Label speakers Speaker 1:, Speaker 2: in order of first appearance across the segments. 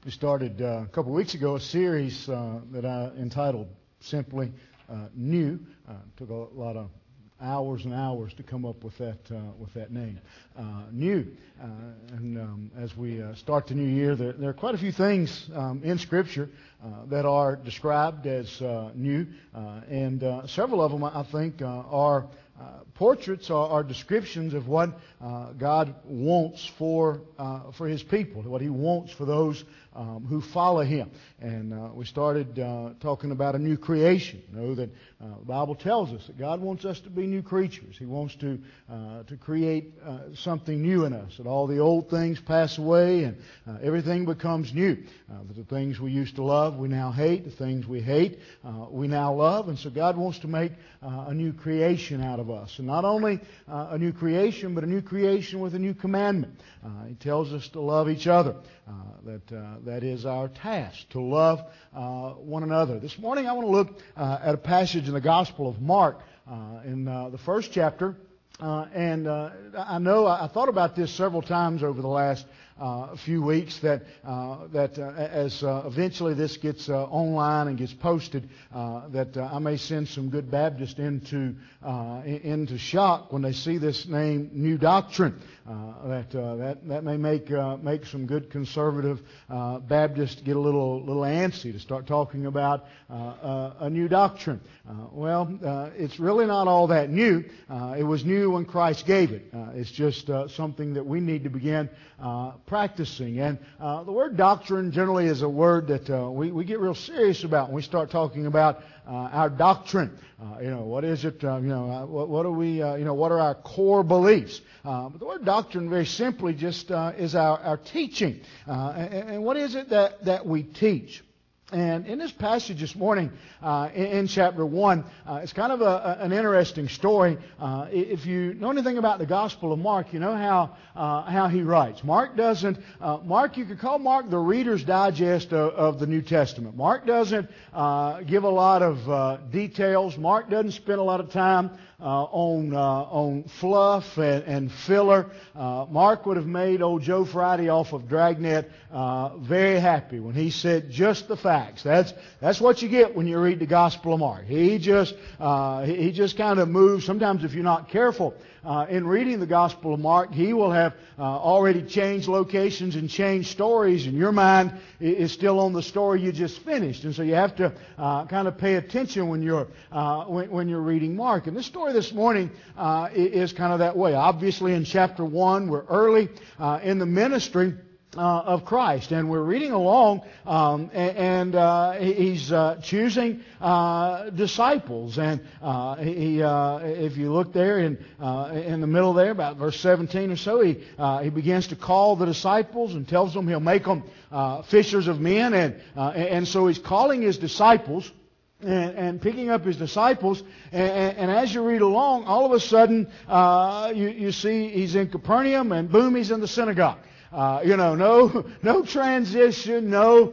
Speaker 1: We started a couple of weeks ago a series that I entitled simply New. Took a lot of hours and hours to come up with that name, New. As we start the new year, there are quite a few things in Scripture that are described as new, and several of them I think are portraits or descriptions of what God wants for His people, what He wants for those who follow Him. And we started talking about a new creation. You know that the Bible tells us that God wants us to be new creatures. He wants to create something new in us. That all the old things pass away and everything becomes new. That the things we used to love we now hate. The things we hate we now love. And so God wants to make a new creation out of us. And not only a new creation, but a new creation with a new commandment. He tells us to love each other. That is our task, to love one another. This morning I want to look at a passage in the Gospel of Mark in the first chapter. I know I thought about this several times over the last few weeks that as eventually this gets online and gets posted, that I may send some good Baptists into shock when they see this name, New Doctrine. That may make some good conservative Baptists get a little antsy to start talking about a new doctrine. It's really not all that new. It was new when Christ gave it. It's just something that we need to begin practicing. And the word doctrine generally is a word that we get real serious about when we start talking about our doctrine. What is it? What are we? What are our core beliefs? But the word doctrine, very simply, just is our teaching. And what is it that we teach? And in this passage this morning, in chapter 1, it's kind of an interesting story. If you know anything about the Gospel of Mark, you know how he writes. Mark, you could call Mark the Reader's Digest of the New Testament. Mark doesn't give a lot of details. Mark doesn't spend a lot of time on fluff and filler. Mark would have made old Joe Friday off of Dragnet very happy when he said just the facts. That's what you get when you read the Gospel of Mark. He just kind of moves. Sometimes if you're not careful in reading the Gospel of Mark, he will have already changed locations and changed stories, and your mind is still on the story you just finished. And so you have to kind of pay attention when you're reading Mark. And this story this morning is kind of that way. Obviously, in chapter 1, we're early in the ministry of Christ, and we're reading along, and he's choosing disciples, and if you look there in the middle there, about verse 17 or so, he begins to call the disciples and tells them he'll make them fishers of men, and so he's calling his disciples. And picking up his disciples, and as you read along, all of a sudden you see he's in Capernaum, and boom, he's in the synagogue. No transition,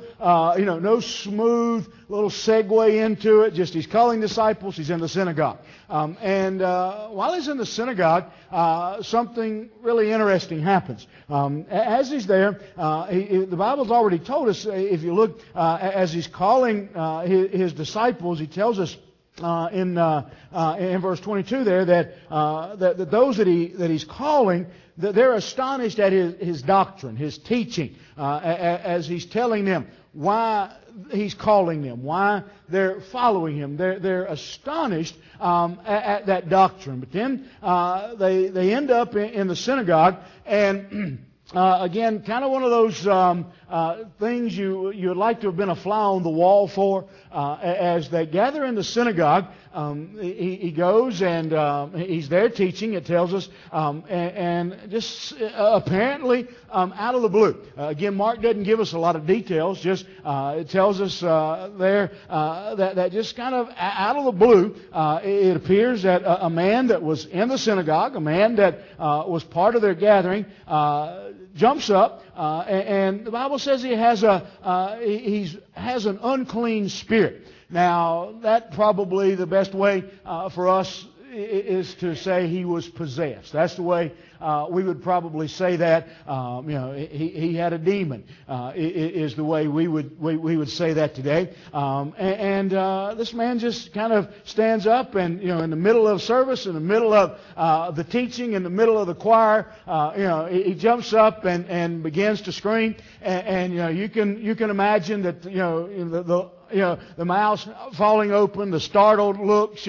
Speaker 1: no smooth little segue into it. Just he's calling disciples, he's in the synagogue. And while he's in the synagogue, something really interesting happens. As he's there, the Bible's already told us, if you look, as he's calling his disciples, he tells us in verse 22 there that those that he's calling, that they're astonished at his doctrine, his teaching, as he's telling them why he's calling them, why they're following him. They're astonished at that doctrine. But then they end up in the synagogue, and again, kind of one of those things you'd like to have been a fly on the wall for. As they gather in the synagogue, he goes and he's there teaching, it tells us, and just apparently out of the blue. Again, Mark doesn't give us a lot of details, just it tells us there that just kind of out of the blue, it appears that a man that was in the synagogue, a man that was part of their gathering, jumps up, and the Bible says he has an unclean spirit. Now, that probably the best way for us is to say he was possessed. That's the way we would probably say that. He had a demon. Is the way we would say that today. This man just kind of stands up, and in the middle of service, in the middle of the teaching, in the middle of the choir, he jumps up and begins to scream. And you can imagine that the mouths falling open, the startled looks,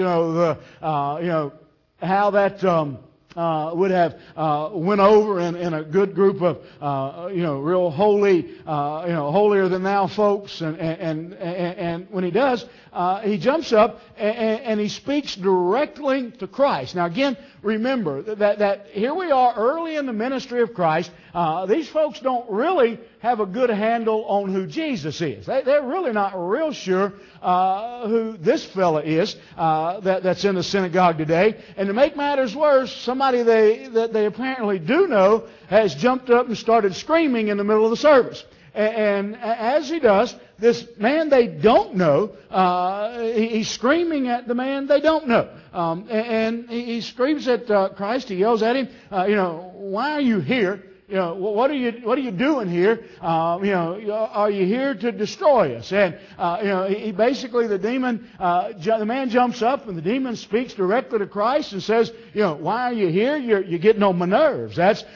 Speaker 1: how that would have went over in a good group of real holy, holier than thou folks, and when he does, he jumps up and he speaks directly to Christ. Now again, remember that here we are early in the ministry of Christ. These folks don't really have a good handle on who Jesus is. They're really not real sure who this fella is that's in the synagogue today. And to make matters worse, somebody that they apparently do know has jumped up and started screaming in the middle of the service. And as he does, this man they don't know, he's screaming at the man they don't know. And he screams at Christ. He yells at him, why are you here? What are you doing here? Are you here to destroy us? And he basically, the man jumps up, and the demon speaks directly to Christ and says, why are you here? You're getting on my nerves.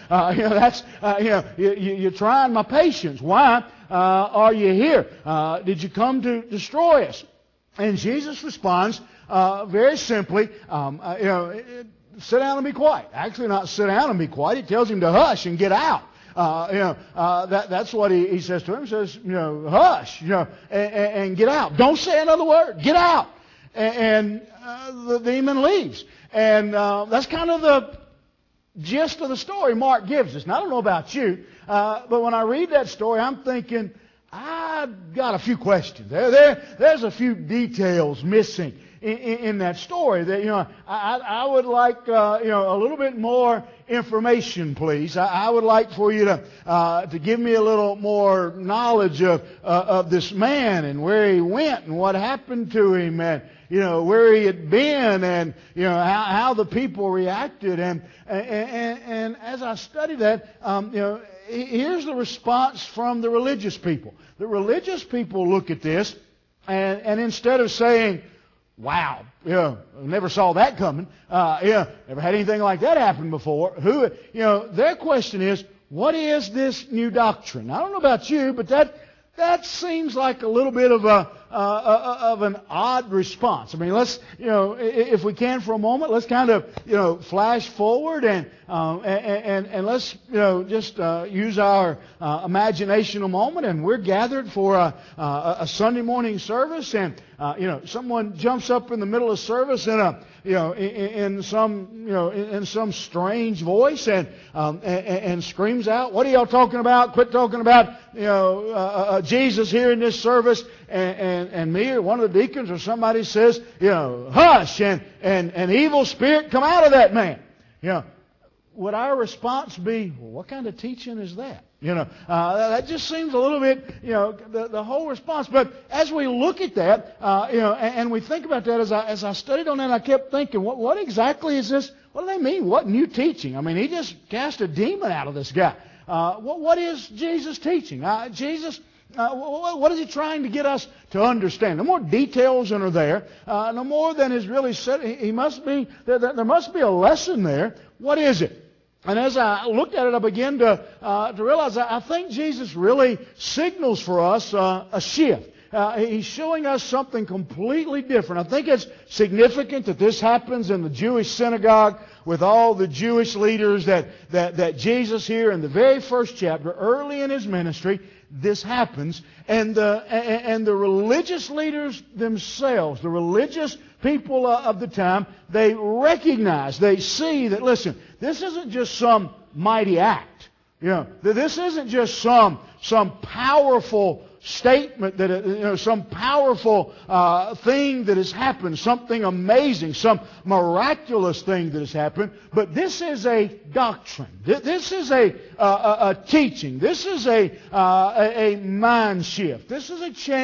Speaker 1: You're trying my patience. Why are you here? Did you come to destroy us? And Jesus responds very simply, sit down and be quiet. Actually, not sit down and be quiet. He tells him to hush and get out. That's what he says to him. He says, hush, and get out. Don't say another word. Get out. And the demon leaves. And that's kind of the gist of the story Mark gives us. Now, I don't know about you, but when I read that story, I'm thinking, I've got a few questions. There's a few details missing in that story that I would like a little bit more information, please. I would like for you to give me a little more knowledge of this man and where he went and what happened to him and where he had been and how the people reacted and as I study that, here's the response from the religious people. The religious people look at this and instead of saying, wow, never saw that coming. Never had anything like that happen before. Their question is, what is this new doctrine? I don't know about you, but that seems like a little bit of an odd response. I mean, let's, if we can for a moment, let's kind of, flash forward and let's, just use our imagination a moment. And we're gathered for a Sunday morning service, and someone jumps up in the middle of service in some strange voice and screams out, "What are y'all talking about? Quit talking about Jesus here in this service." And me or one of the deacons or somebody says, "Hush!" and evil spirit come out of that man. Would our response be, well, what kind of teaching is that? That just seems a little bit, the whole response. But as we look at that, and we think about that, as I studied on that, I kept thinking, what exactly is this? What do they mean? What new teaching? I mean, he just cast a demon out of this guy. What is Jesus teaching? Jesus, what is he trying to get us to understand? No more details than are there. No more than is really said. There must be a lesson there. What is it? And as I looked at it, I began to realize I think Jesus really signals for us a shift. He's showing us something completely different. I think it's significant that this happens in the Jewish synagogue with all the Jewish leaders that Jesus here in the very first chapter, early in His ministry, this happens. And the religious leaders themselves, the religious people of the time, they recognize, they see that, listen, this isn't just some mighty act. This isn't just some powerful statement that some powerful thing that has happened, something amazing, some miraculous thing that has happened. But this is a doctrine. This is a teaching. This is a mind shift. This is a change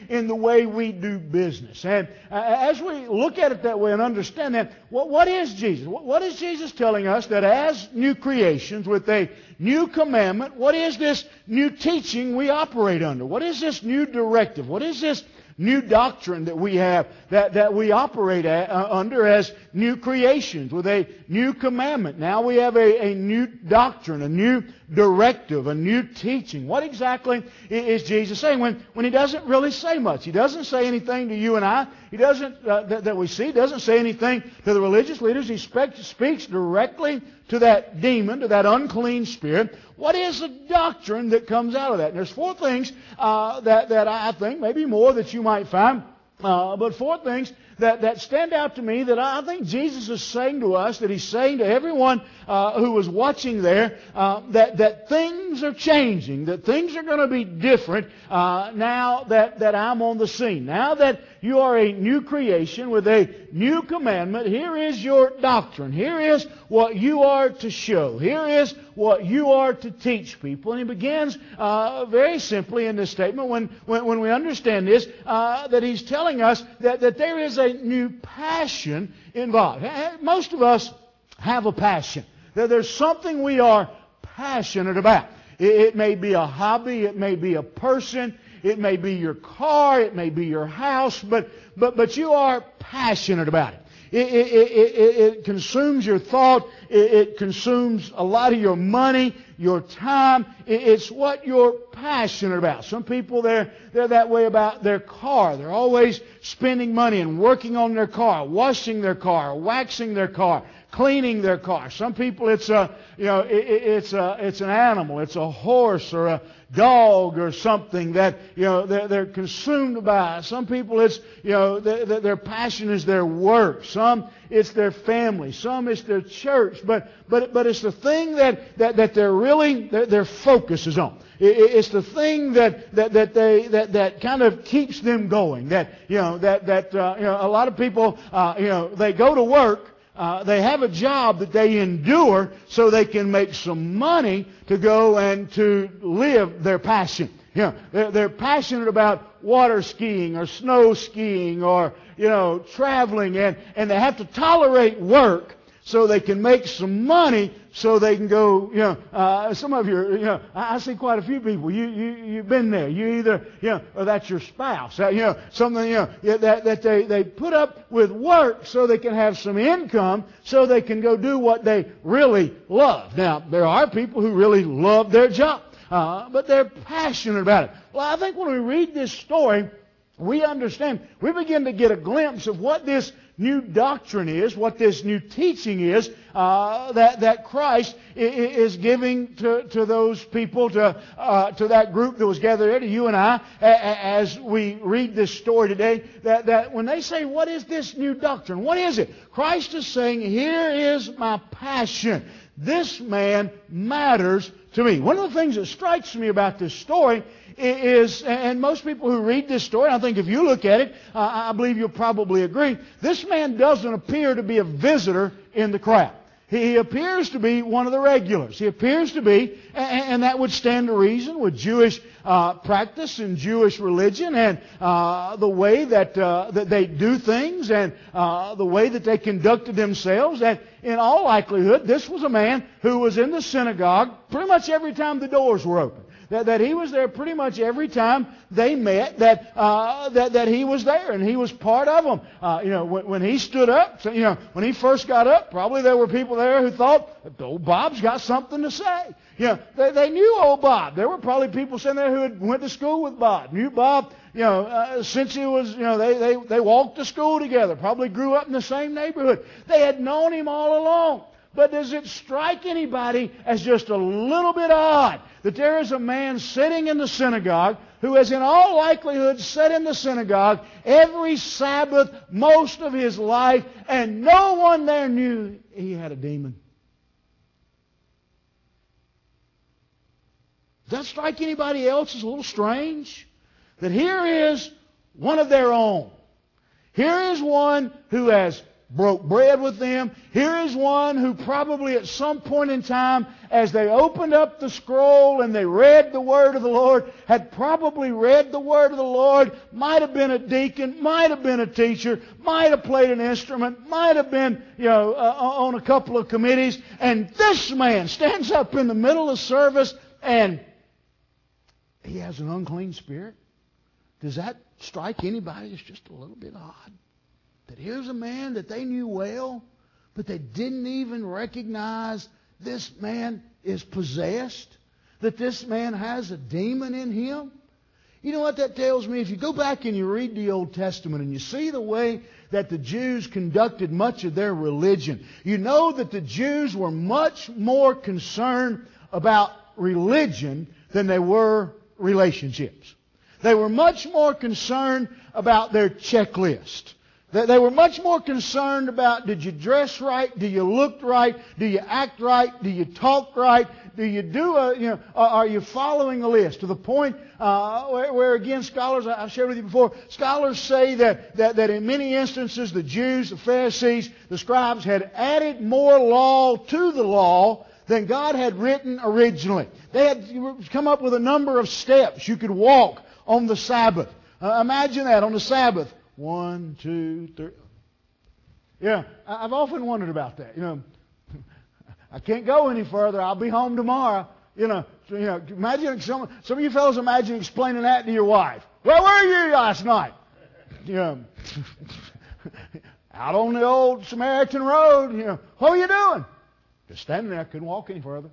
Speaker 1: in the way we do business. And as we look at it that way and understand that, what is Jesus? What is Jesus telling us that as new creations with a new commandment, what is this new teaching we operate under? What is this new directive? What is this new doctrine that we have, that we operate under as new creations with a new commandment? Now we have a new doctrine, a new directive, a new teaching. What exactly is Jesus saying when He doesn't really say much? He doesn't say anything to you and I. He doesn't, that we see, doesn't say anything to the religious leaders. He speaks directly to that demon, to that unclean spirit. What is the doctrine that comes out of that? And there's four things that I think, maybe more, that you might find, but four things that stand out to me that I think Jesus is saying to us, that He's saying to everyone who was watching there, that things are changing, that things are going to be different now that I'm on the scene. Now that you are a new creation with a new commandment, here is your doctrine. Here is what you are to show. Here is what you are to teach people. And He begins very simply in this statement, when we understand this, that He's telling us that there is a new passion involved. Most of us have a passion. There's something we are passionate about. It may be a hobby, it may be a person, it may be your car, it may be your house, but you are passionate about it. It consumes your thought. It consumes a lot of your money, your time. It's what you're passionate about. Some people, they're that way about their car. They're always spending money and working on their car, washing their car, waxing their car, cleaning their car. Some people, it's an animal. It's a horse or a dog or something that they're consumed by. Some people, it's their passion is their work. Some it's their family. Some it's their church. But it's the thing that they're really their focus is on. It's the thing that kind of keeps them going. A lot of people they go to work. They have a job that they endure so they can make some money to go and to live their passion. They're passionate about water skiing or snow skiing or, traveling, and they have to tolerate work so they can make some money so they can go, some of you, I see quite a few people, you've been there. You either, or that's your spouse, something, that they put up with work so they can have some income so they can go do what they really love. Now, there are people who really love their job, but they're passionate about it. Well, I think when we read this story, we understand, we begin to get a glimpse of what this new doctrine is, what this new teaching is, that Christ is giving to those people, to that group that was gathered there, to you and I, as we read this story today, that when they say, what is this new doctrine? What is it? Christ is saying, here is my passion. This man matters to me. One of the things that strikes me about this story is, and most people who read this story, I think if you look at it, I believe you'll probably agree, this man doesn't appear to be a visitor in the crowd. He appears to be one of the regulars. He appears to be, and that would stand to reason with Jewish practice and Jewish religion and the way that they do things and the way that they conducted themselves. That in all likelihood, this was a man who was in the synagogue pretty much every time the doors were open. That he was there pretty much every time they met, that he was there and he was part of them. When he stood up, when he first got up, probably there were people there who thought, old Bob's got something to say. They knew old Bob. There were probably people sitting there who had went to school with Bob, knew Bob, since he was, they walked to school together, probably grew up in the same neighborhood. They had known him all along. But does it strike anybody as just a little bit odd that there is a man sitting in the synagogue who has in all likelihood sat in the synagogue every Sabbath most of his life and no one there knew he had a demon? Does that strike anybody else as a little strange? That here is one of their own. Here is one who has broke bread with them. Here is one who probably at some point in time, as they opened up the scroll and they read the Word of the Lord, had probably read the Word of the Lord, might have been a deacon, might have been a teacher, might have played an instrument, might have been, on a couple of committees. And this man stands up in the middle of service and he has an unclean spirit. Does that strike anybody as just a little bit odd? That here's a man that they knew well, but they didn't even recognize this man is possessed, that this man has a demon in him. You know what that tells me? If you go back and you read the Old Testament and you see the way that the Jews conducted much of their religion, you know that the Jews were much more concerned about religion than they were relationships. They were much more concerned about their checklist. They were much more concerned about, did you dress right? Do you look right? Do you act right? Do you talk right? Do you are you following a list? To the point where again, scholars, I've shared with you before, scholars say that in many instances the Jews, the Pharisees, the scribes had added more law to the law than God had written originally. They had come up with a number of steps you could walk on the Sabbath. Imagine that, on the Sabbath. 1, 2, 3. Yeah, I've often wondered about that. I can't go any further. I'll be home tomorrow. Imagine some of you fellows imagine explaining that to your wife. Where were you last night? Out on the old Samaritan road. What were you doing? Just standing there. I couldn't walk any further.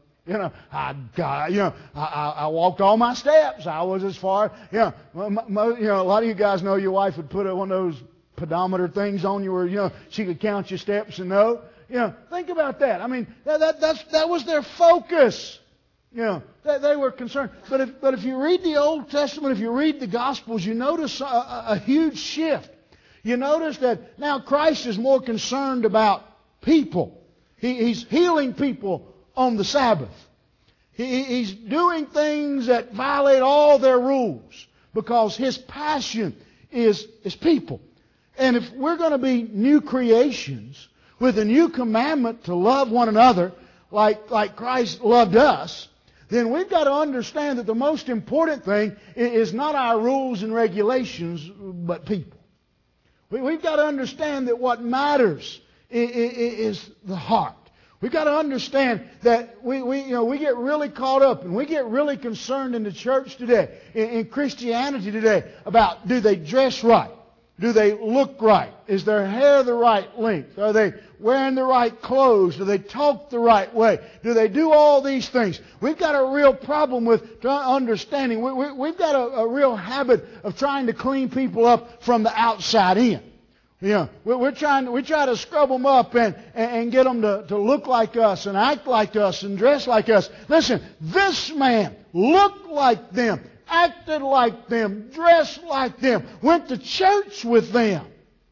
Speaker 1: I walked all my steps. I was as far, a lot of you guys know your wife would put one of those pedometer things on you where, she could count your steps and know. Think about that. I mean, that was their focus. They were concerned. But if you read the Old Testament, if you read the Gospels, you notice a huge shift. You notice that now Christ is more concerned about people. He's healing people on the Sabbath. He's doing things that violate all their rules because His passion is people. And if we're going to be new creations with a new commandment to love one another like Christ loved us, then we've got to understand that the most important thing is not our rules and regulations, but people. We've got to understand that what matters is the heart. We've got to understand that we get really caught up and we get really concerned in the church today, in Christianity today, about do they dress right? Do they look right? Is their hair the right length? Are they wearing the right clothes? Do they talk the right way? Do they do all these things? We've got a real problem with understanding. We've got a real habit of trying to clean people up from the outside in. We try to scrub them up and get them to look like us and act like us and dress like us. Listen, this man looked like them, acted like them, dressed like them, went to church with them.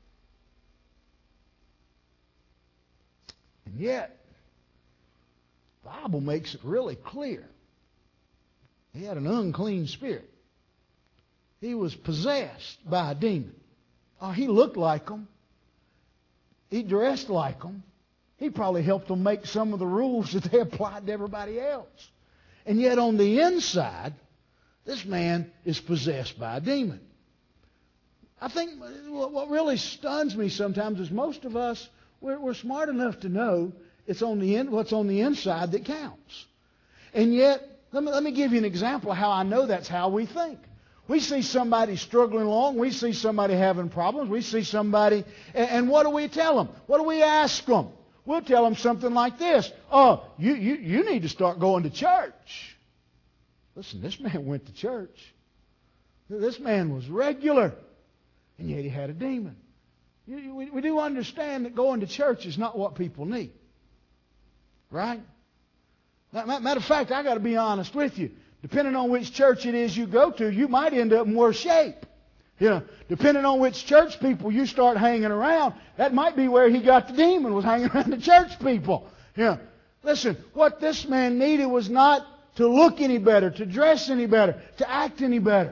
Speaker 1: And yet, the Bible makes it really clear. He had an unclean spirit. He was possessed by a demon. Oh, he looked like them. He dressed like them. He probably helped them make some of the rules that they applied to everybody else. And yet on the inside, this man is possessed by a demon. I think what really stuns me sometimes is most of us, we're smart enough to know it's what's on the inside that counts. And yet, let me give you an example of how I know that's how we think. We see somebody struggling along. We see somebody having problems. We see somebody, and what do we tell them? What do we ask them? We'll tell them something like this. Oh, you need to start going to church. Listen, this man went to church. This man was regular, and yet he had a demon. We do understand that going to church is not what people need. Right? Matter of fact, I got to be honest with you. Depending on which church it is you go to, you might end up in worse shape. Depending on which church people you start hanging around, that might be where he got the demon, was hanging around the church people. Listen, what this man needed was not to look any better, to dress any better, to act any better.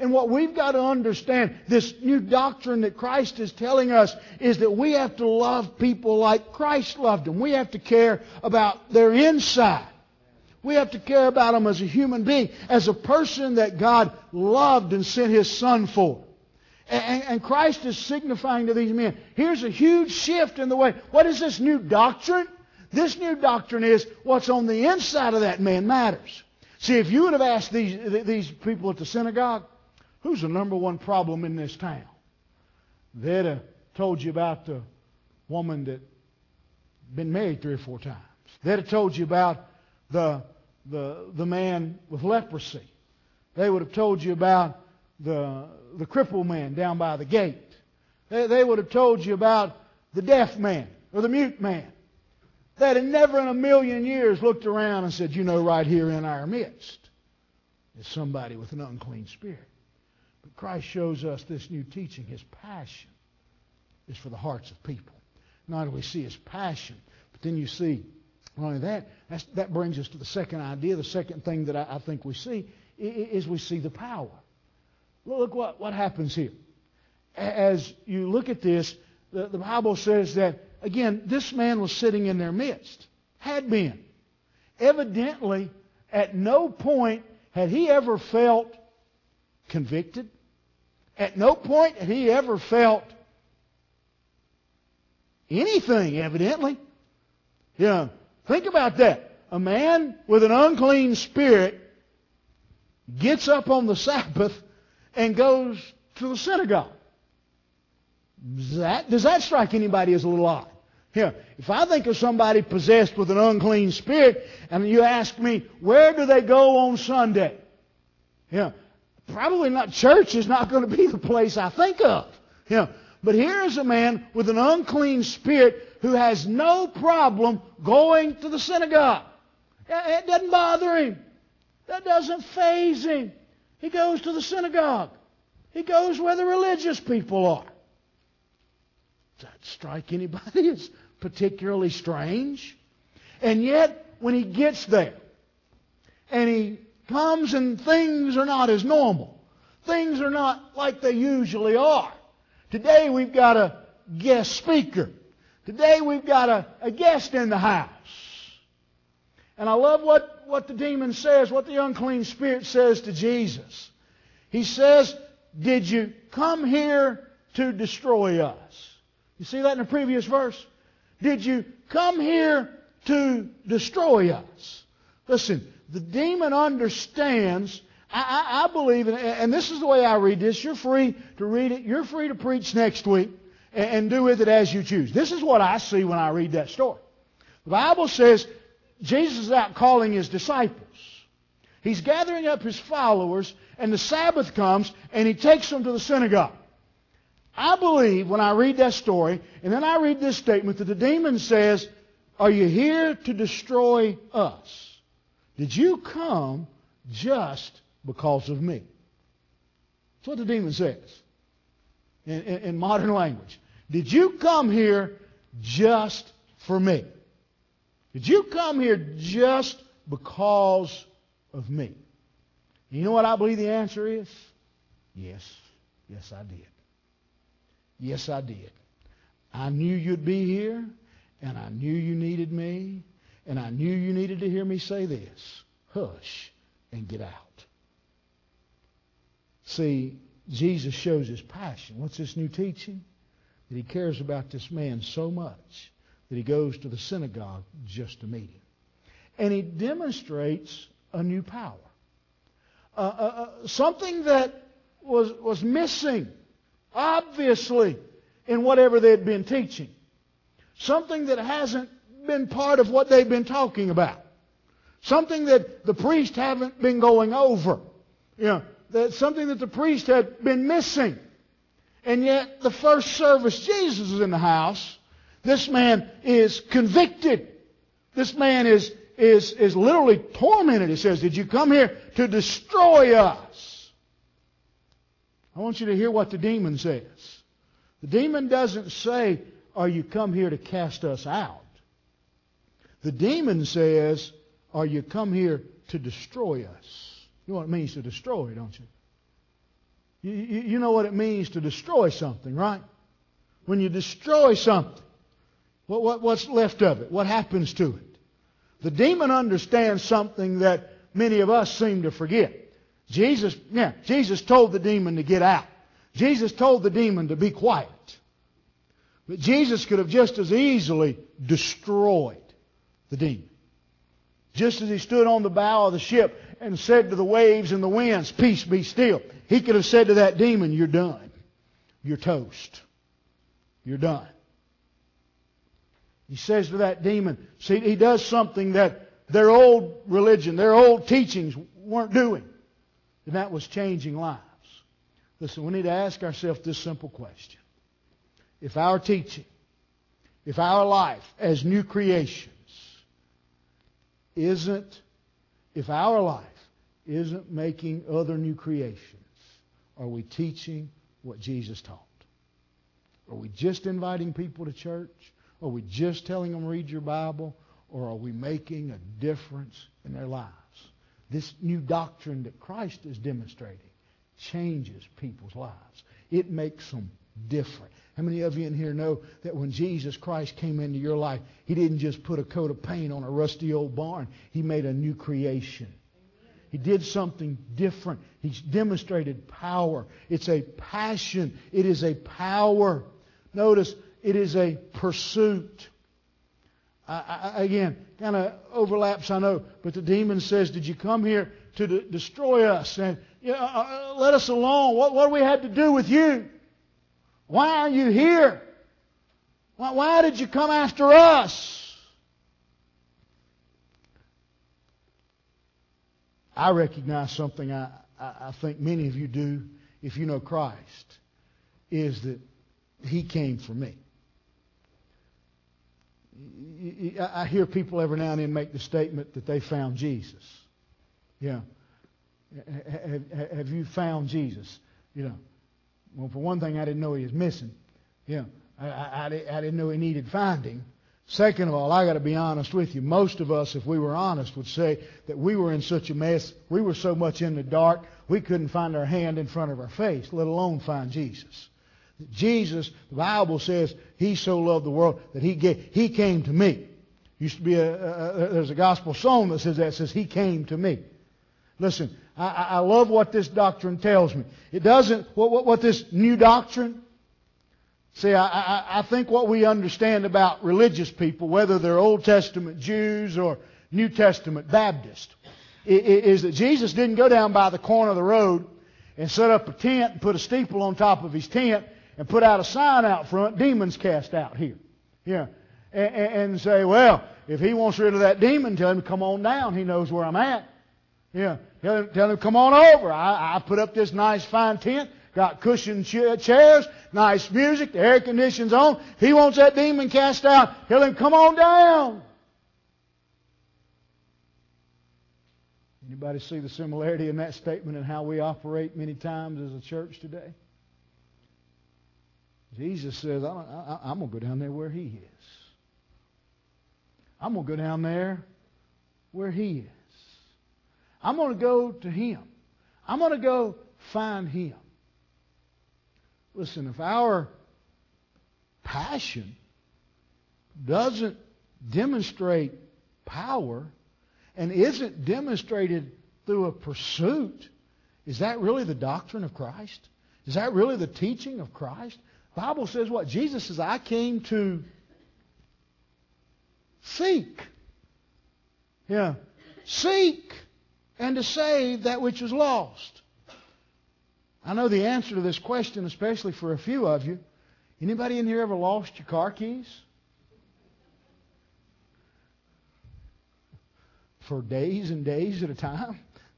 Speaker 1: And what we've got to understand, this new doctrine that Christ is telling us, is that we have to love people like Christ loved them. We have to care about their inside. We have to care about them as a human being, as a person that God loved and sent His Son for. And Christ is signifying to these men, here's a huge shift in the way. What is this new doctrine? This new doctrine is what's on the inside of that man matters. See, if you would have asked these people at the synagogue, who's the number one problem in this town? They'd have told you about the woman that been married 3 or 4 times. They'd have told you about the man with leprosy. They would have told you about the crippled man down by the gate. They would have told you about the deaf man or the mute man. That had never in a million years looked around and said, right here in our midst is somebody with an unclean spirit. But Christ shows us this new teaching. His passion is for the hearts of people. Not only do we see His passion, but then you see, not only that brings us to the second idea. The second thing that I think we see is we see the power. Look what happens here. As you look at this, the Bible says that, again, this man was sitting in their midst. Had been. Evidently, at no point had he ever felt convicted. At no point had he ever felt anything, evidently. Think about that. A man with an unclean spirit gets up on the Sabbath and goes to the synagogue. Does that strike anybody as a little odd? If I think of somebody possessed with an unclean spirit, and you ask me, where do they go on Sunday? Probably not. Church is not going to be the place I think of. But here is a man with an unclean spirit who has no problem going to the synagogue. It doesn't bother him. That doesn't faze him. He goes to the synagogue. He goes where the religious people are. Does that strike anybody as particularly strange? And yet, when he gets there, and he comes and things are not as normal. Things are not like they usually are. Today we've got a guest speaker. Today we've got a guest in the house. And I love what the demon says, what the unclean spirit says to Jesus. He says, did you come here to destroy us? You see that in the previous verse? Did you come here to destroy us? Listen, the demon understands. I believe, and this is the way I read this. You're free to read it. You're free to preach next week and do with it as you choose. This is what I see when I read that story. The Bible says Jesus is out calling His disciples. He's gathering up His followers, and the Sabbath comes, and He takes them to the synagogue. I believe when I read that story, and then I read this statement, that the demon says, are you here to destroy us? Did you come just because of me? That's what the demon says in modern language. Did you come here just for me? Did you come here just because of me? And you know what I believe the answer is? Yes. Yes, I did. Yes, I did. I knew you'd be here, and I knew you needed me, and I knew you needed to hear me say this. Hush and get out. See, Jesus shows His passion. What's this new teaching? That He cares about this man so much that He goes to the synagogue just to meet him. And He demonstrates a new power. Something that was missing, obviously, in whatever they had been teaching. Something that hasn't been part of what they've been talking about. Something that the priest haven't been going over. That's something that the priest had been missing. And yet, the first service Jesus is in the house, this man is convicted. This man is literally tormented. He says, did you come here to destroy us? I want you to hear what the demon says. The demon doesn't say, are you come here to cast us out? The demon says, are you come here to destroy us? You know what it means to destroy, don't you? You know what it means to destroy something, right? When you destroy something, what's left of it? What happens to it? The demon understands something that many of us seem to forget. Jesus told the demon to get out. Jesus told the demon to be quiet. But Jesus could have just as easily destroyed the demon. Just as He stood on the bow of the ship and said to the waves and the winds, "Peace, be still," He could have said to that demon, "You're done. You're toast. You're done." He says to that demon, see, He does something that their old religion, their old teachings weren't doing. And that was changing lives. Listen, we need to ask ourselves this simple question. If our teaching, if our life as new creations if our life isn't making other new creations, are we teaching what Jesus taught? Are we just inviting people to church? Are we just telling them read your Bible? Or are we making a difference in their lives? This new doctrine that Christ is demonstrating changes people's lives. It makes them different. How many of you in here know that when Jesus Christ came into your life, He didn't just put a coat of paint on a rusty old barn. He made a new creation. He did something different. He's demonstrated power. It's a passion. It is a power. Notice, it is a pursuit. Again, kind of overlaps, I know, but the demon says, "Did you come here to destroy us? And let us alone. What do we have to do with you? Why are you here? Why did you come after us?" I recognize something I think many of you do if you know Christ, is that He came for me. I hear people every now and then make the statement that they found Jesus. Yeah. Have you found Jesus? Well, for one thing, I didn't know He was missing. I didn't know He needed finding. Second of all, I got to be honest with you. Most of us, if we were honest, would say that we were in such a mess, we were so much in the dark, we couldn't find our hand in front of our face, let alone find Jesus. Jesus, the Bible says, He so loved the world that He came to me. Used to be there's a gospel song that says He came to me. Listen, I love what this doctrine tells me. It doesn't, what this new doctrine, see, I think what we understand about religious people, whether they're Old Testament Jews or New Testament Baptists, is that Jesus didn't go down by the corner of the road and set up a tent and put a steeple on top of His tent and put out a sign out front, "Demons cast out here." Yeah. And say, well, if He wants rid of that demon, tell him to come on down. He knows where I'm at. Yeah. Tell him, come on over. I put up this nice fine tent, got cushioned chairs, nice music, the air conditioning's on. If he wants that demon cast out, tell him, come on down. Anybody see the similarity in that statement and how we operate many times as a church today? Jesus says, I'm going to go down there where He is. I'm going to go down there where He is. I'm going to go to Him. I'm going to go find Him. Listen, if our passion doesn't demonstrate power and isn't demonstrated through a pursuit, is that really the doctrine of Christ? Is that really the teaching of Christ? The Bible says what? Jesus says, "I came to seek." Yeah. Seek and to save that which was lost. I know the answer to this question, especially for a few of you. Anybody in here ever lost your car keys? For days and days at a time?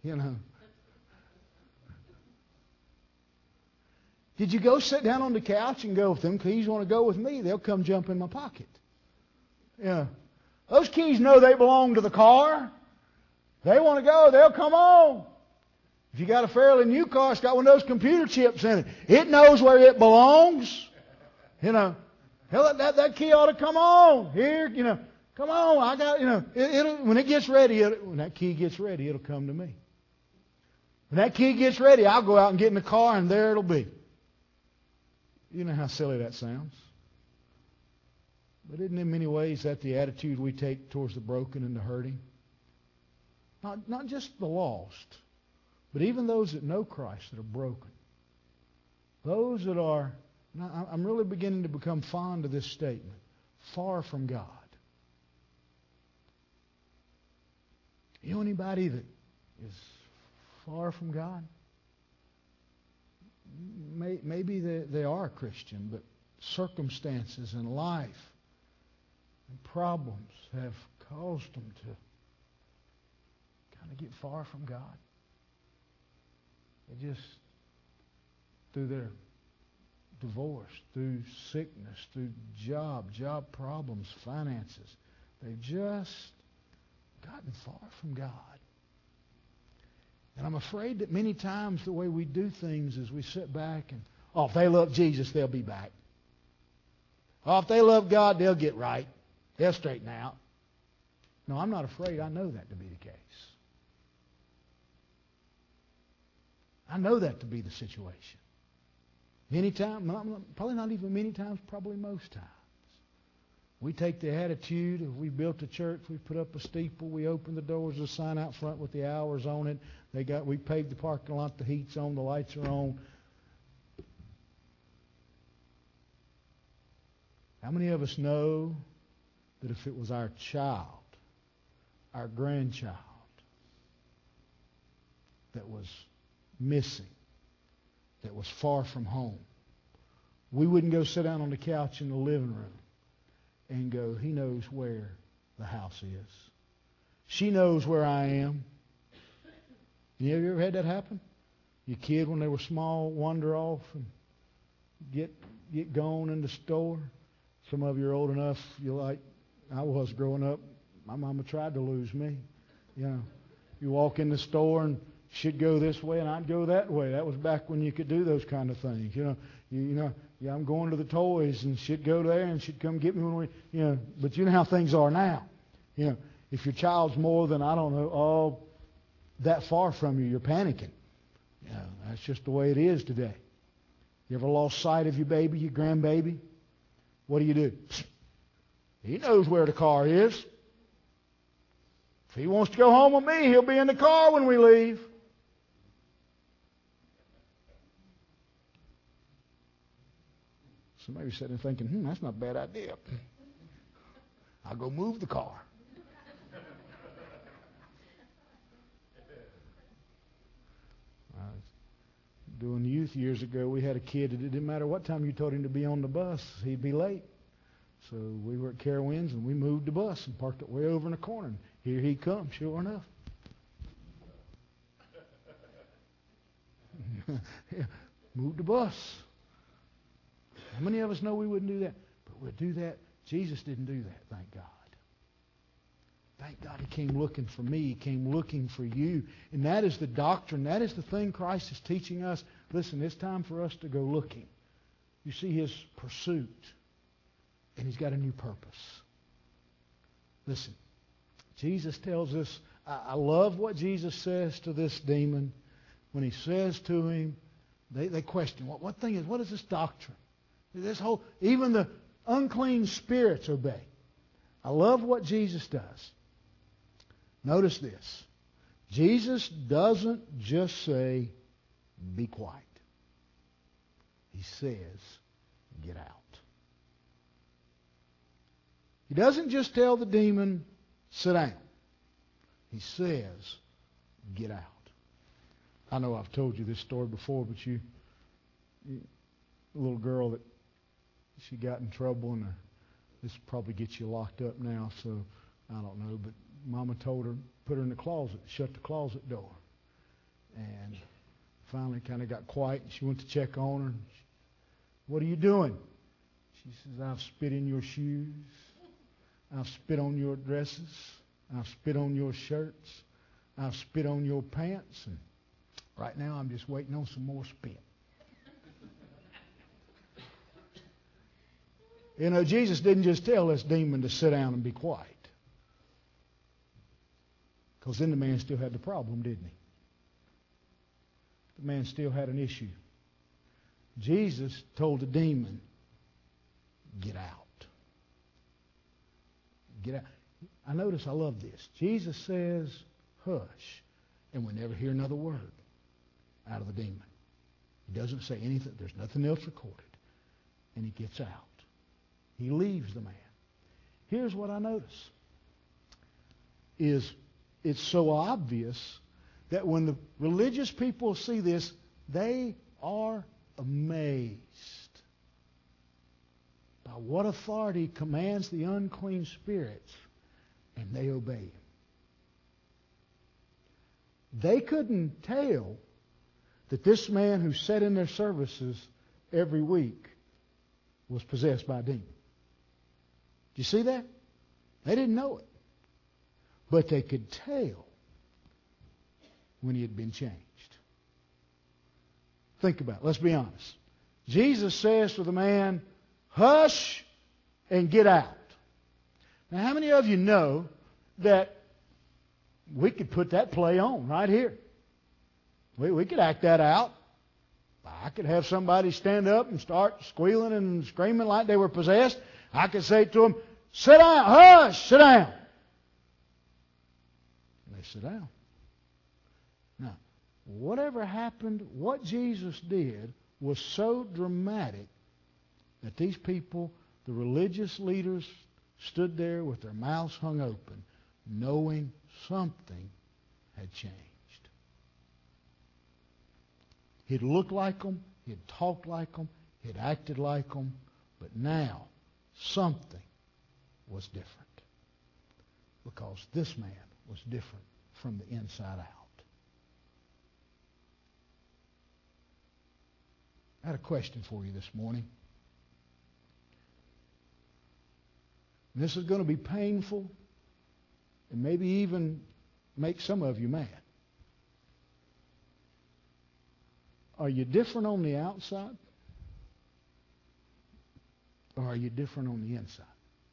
Speaker 1: Did you go sit down on the couch and go, if them keys want to go with me, they'll come jump in my pocket? Yeah. Those keys know they belong to the car. They want to go, they'll come on. If you got a fairly new car, it's got one of those computer chips in it. It knows where it belongs. Hell, that key ought to come on. Here, come on. I got, when it gets ready, when that key gets ready, it'll come to me. When that kid gets ready, I'll go out and get in the car, and there it'll be. You know how silly that sounds. But isn't in many ways that the attitude we take towards the broken and the hurting? Not just the lost, but even those that know Christ that are broken. Those that are, I'm really beginning to become fond of this statement, far from God. You know anybody that is far from God? Maybe they are a Christian, but circumstances in life and problems have caused them to kind of get far from God. They just, through their divorce, through sickness, through job problems, finances, they've just gotten far from God. And I'm afraid that many times the way we do things is we sit back and, if they love Jesus, they'll be back. If they love God, they'll get right. They'll straighten out. No, I'm not afraid. I know that to be the case. I know that to be the situation. Many times, probably not even many times, probably most times. We take the attitude of we built a church, we put up a steeple, we opened the doors, a sign out front with the hours on it. We paved the parking lot, the heat's on, the lights are on. How many of us know that if it was our child, our grandchild, that was missing, that was far from home, we wouldn't go sit down on the couch in the living room and go, he knows where the house is. She knows where I am. You ever had that happen? Your kid, when they were small, wander off and get gone in the store. Some of you are old enough, you're like I was growing up. My mama tried to lose me. You know, you walk in the store and she'd go this way and I'd go that way. That was back when you could do those kind of things. Yeah, I'm going to the toys, and she'd go there and she'd come get me when we, but you know how things are now. If your child's more than, that far from you, you're panicking. That's just the way it is today. You ever lost sight of your baby, your grandbaby? What do? He knows where the car is. If he wants to go home with me, he'll be in the car when we leave. So maybe sitting there thinking, that's not a bad idea. I'll go move the car. Doing youth years ago, we had a kid that it didn't matter what time you told him to be on the bus, he'd be late. So we were at Carowinds and we moved the bus and parked it way over in the corner. And here he comes, sure enough. Yeah, moved the bus. How many of us know we wouldn't do that? But we'd do that. Jesus didn't do that, thank God. Thank God he came looking for me. He came looking for you. And that is the doctrine. That is the thing Christ is teaching us. Listen, it's time for us to go looking. You see his pursuit. And he's got a new purpose. Listen, Jesus tells us, I love what Jesus says to this demon. When he says to him, they question, what thing is, what is this doctrine? This whole, even the unclean spirits obey. I love what Jesus does. Notice this. Jesus doesn't just say, be quiet. He says, get out. He doesn't just tell the demon, sit down. He says, get out. I know I've told you this story before, but a little girl that she got in trouble, and this probably gets you locked up now, so I don't know, but Mama told her, put her in the closet, shut the closet door. And finally kind of got quiet, and she went to check on her. What are you doing? She says, I've spit in your shoes. I've spit on your dresses. I've spit on your shirts. I've spit on your pants. And right now I'm just waiting on some more spit. Jesus didn't just tell this demon to sit down and be quiet. Because then the man still had the problem, didn't he? the man still had an issue. Jesus told the demon, get out. Get out. I love this. Jesus says, hush, and we never hear another word out of the demon. He doesn't say anything. There's nothing else recorded. And he gets out. He leaves the man. Here's what I notice. Is it's so obvious that when the religious people see this, they are amazed by what authority commands the unclean spirits, and they obey him. They couldn't tell that this man who sat in their services every week was possessed by a demon. Do you see that? They didn't know it. But they could tell when he had been changed. Think about it. Let's be honest. Jesus says to the man, hush and get out. Now, how many of you know that we could put that play on right here? We could act that out. I could have somebody stand up and start squealing and screaming like they were possessed. I could say to them, sit down, hush, sit down. And they sit down. Now, whatever happened, what Jesus did was so dramatic that these people, the religious leaders, stood there with their mouths hung open, knowing something had changed. He'd looked like them, he'd talked like them, he'd acted like them, but now something was different. Because this man was different from the inside out. I had a question for you this morning. And this is going to be painful and maybe even make some of you mad. Are you different on the outside? Or are you different on the inside?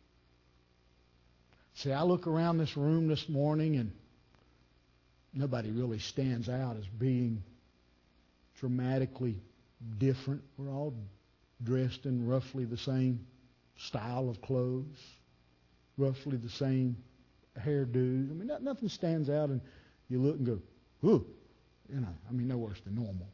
Speaker 1: See, I look around this room this morning and nobody really stands out as being dramatically different. We're all dressed in roughly the same style of clothes, roughly the same hairdo. I mean, nothing stands out, and you look and go, ooh, no worse than normal.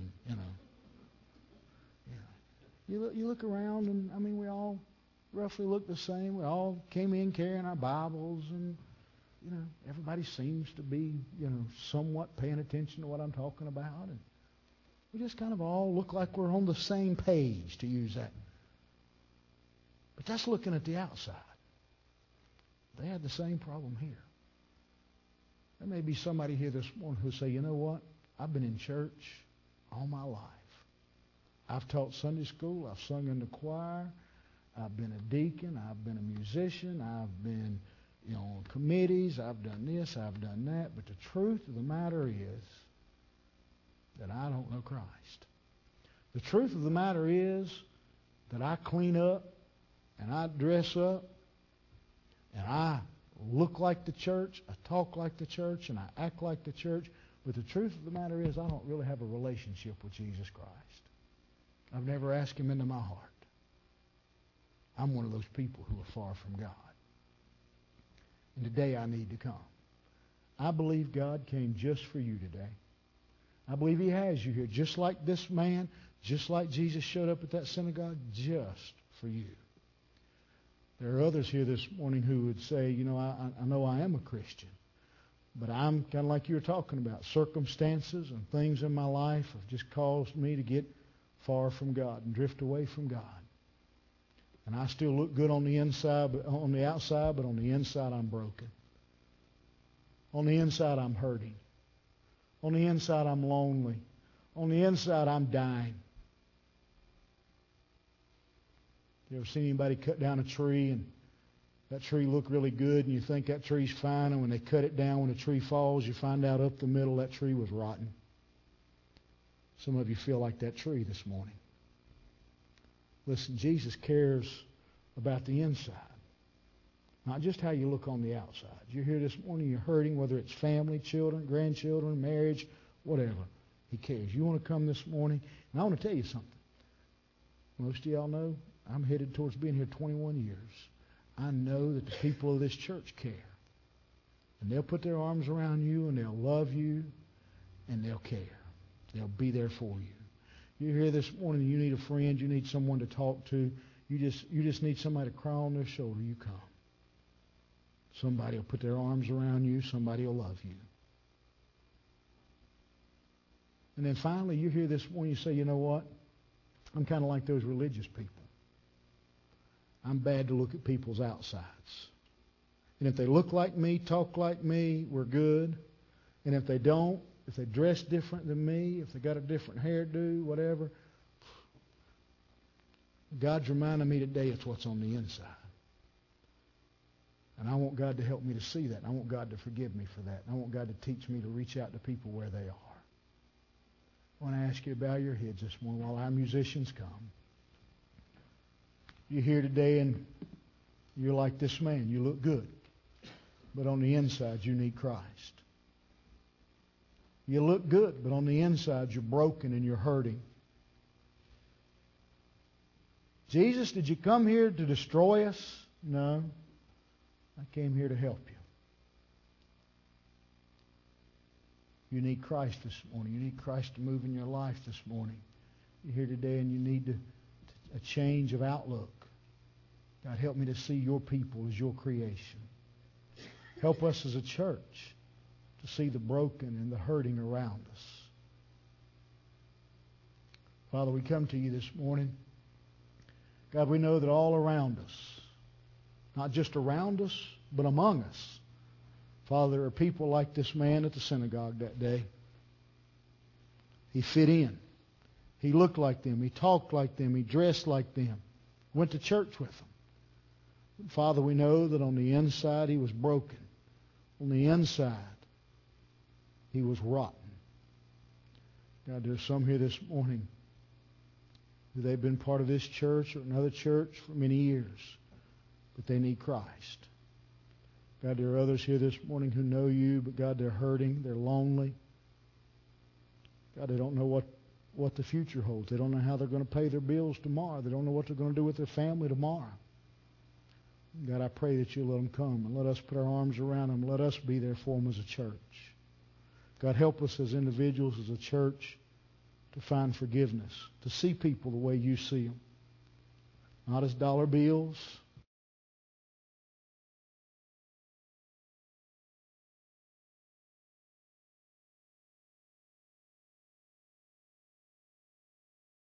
Speaker 1: You look around, and we all roughly look the same. We all came in carrying our Bibles, and everybody seems to be somewhat paying attention to what I'm talking about, and we just kind of all look like we're on the same page, to use that. But that's looking at the outside. They had the same problem here. There may be somebody here this morning who'll say, you know what? I've been in church all my life. I've taught Sunday school. I've sung in the choir. I've been a deacon. I've been a musician. I've been on committees. I've done this. I've done that. But the truth of the matter is that I don't know Christ. The truth of the matter is that I clean up and I dress up and I look like the church, I talk like the church, and I act like the church. But the truth of the matter is I don't really have a relationship with Jesus Christ. I've never asked him into my heart. I'm one of those people who are far from God. And today I need to come. I believe God came just for you today. I believe he has you here, just like this man, just like Jesus showed up at that synagogue, just for you. There are others here this morning who would say, I know I am a Christian, but I'm kind of like you were talking about. Circumstances and things in my life have just caused me to get far from God and drift away from God. And I still look good on the inside, but on the outside, but on the inside I'm broken. On the inside I'm hurting. On the inside I'm lonely. On the inside I'm dying. You ever seen anybody cut down a tree and that tree looked really good and you think that tree's fine, and when they cut it down, when the tree falls, you find out up the middle that tree was rotten? Some of you feel like that tree this morning. Listen, Jesus cares about the inside, not just how you look on the outside. You're here this morning, you're hurting, whether it's family, children, grandchildren, marriage, whatever. He cares. You want to come this morning? And I want to tell you something. Most of y'all know I'm headed towards being here 21 years. I know that the people of this church care. And they'll put their arms around you, and they'll love you, and they'll care. They'll be there for you. You're here this morning, you need a friend, you need someone to talk to. You just need somebody to cry on their shoulder. You come. Somebody will put their arms around you. Somebody will love you. And then finally, you're here this morning, you say, you know what? I'm kind of like those religious people. I'm bad to look at people's outsides. And if they look like me, talk like me, we're good. And if they don't, if they dress different than me, if they got a different hairdo, whatever, God's reminding me today it's what's on the inside. And I want God to help me to see that. And I want God to forgive me for that. And I want God to teach me to reach out to people where they are. I want to ask you to bow your heads this morning while our musicians come. You're here today and you're like this man. You look good. But on the inside, you need Christ. You look good, but on the inside, you're broken and you're hurting. Jesus, did you come here to destroy us? No. I came here to help you. You need Christ this morning. You need Christ to move in your life this morning. You're here today and you need a change of outlook. God, help me to see your people as your creation. Help us as a church to see the broken and the hurting around us. Father, we come to you this morning. God, we know that all around us, not just around us, but among us, Father, there are people like this man at the synagogue that day. He fit in. He looked like them. He talked like them. He dressed like them. Went to church with them. But Father, we know that on the inside he was broken. On the inside, he was rotten. God, there's some here this morning who they've been part of this church or another church for many years, but they need Christ. God, there are others here this morning who know you, but God, they're hurting, they're lonely. God, they don't know what the future holds. They don't know how they're going to pay their bills tomorrow. They don't know what they're going to do with their family tomorrow. God, I pray that you'll let them come and let us put our arms around them. Let us be there for them as a church. God, help us as individuals, as a church, to find forgiveness, to see people the way you see them. Not as dollar bills,